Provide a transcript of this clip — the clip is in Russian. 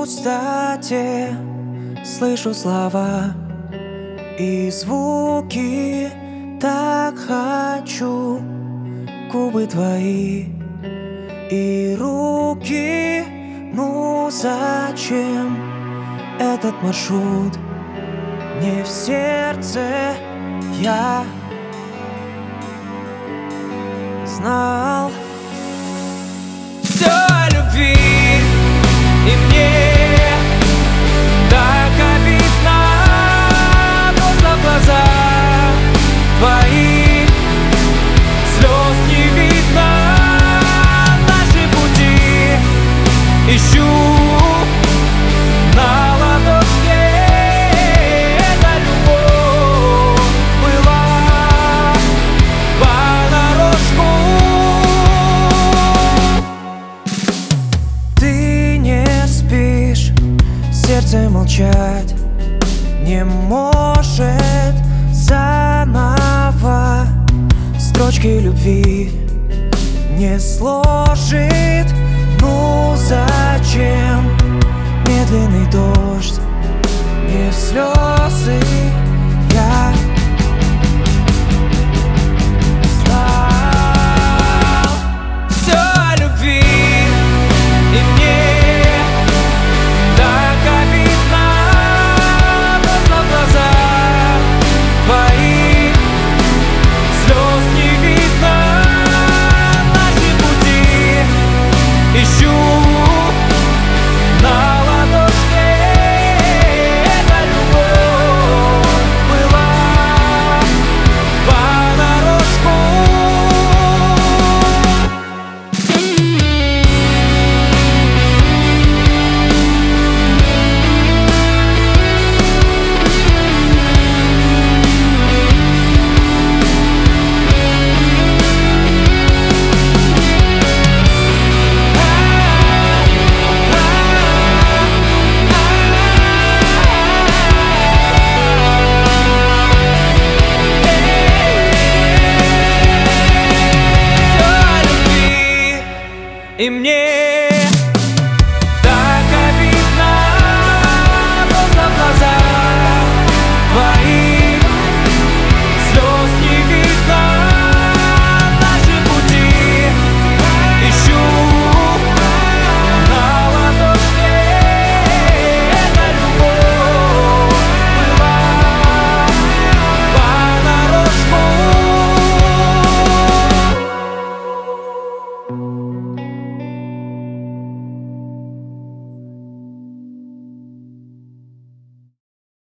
пустоте слышу слова и звуки. Так хочу губы твои и руки. Ну зачем этот маршрут? Не в сердце я знал все о любви, и мне так обидно. Просто в глазах твоих слез не видно. Наши пути ищу на ладошке. Эта любовь была понарошку. Ты не спишь, сердце молчать не может. Заново строчки любви не сложит. Ну зачем медленный дождь не в слезы?